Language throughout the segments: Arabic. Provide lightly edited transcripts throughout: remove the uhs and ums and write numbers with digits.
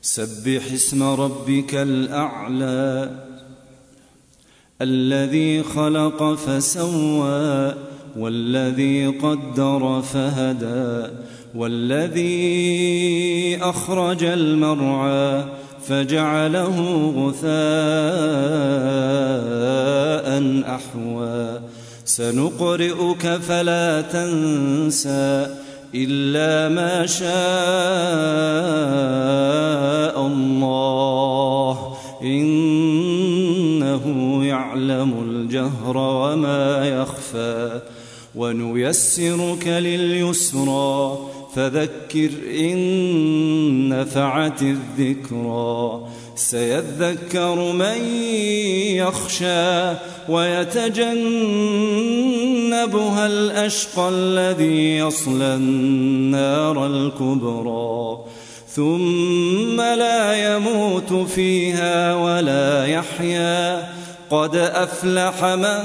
سبح اسم ربك الأعلى الذي خلق فسوى والذي قدر فهدى والذي أخرج المرعى فجعله غثاء أحوى سنقرئك فلا تنسى إلا ما شاء الله إنه يعلم الجهر وما يخفى ونيسرك لليسرى فذكر إن نفعت الذكرى سيذكر من يخشى ويتجنبها الأشقى الذي يصلى النار الكبرى ثم لا يموت فيها ولا يحيا قد أفلح من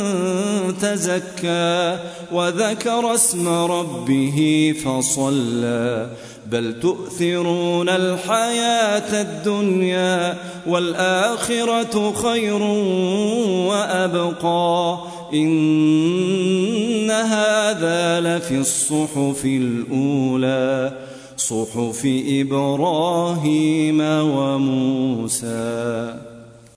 تزكى وذكر اسم ربه فصلى بل تؤثرون الحياة الدنيا والآخرة خير وأبقى إن هذا لفي الصحف الأولى صحف إبراهيم وموسى.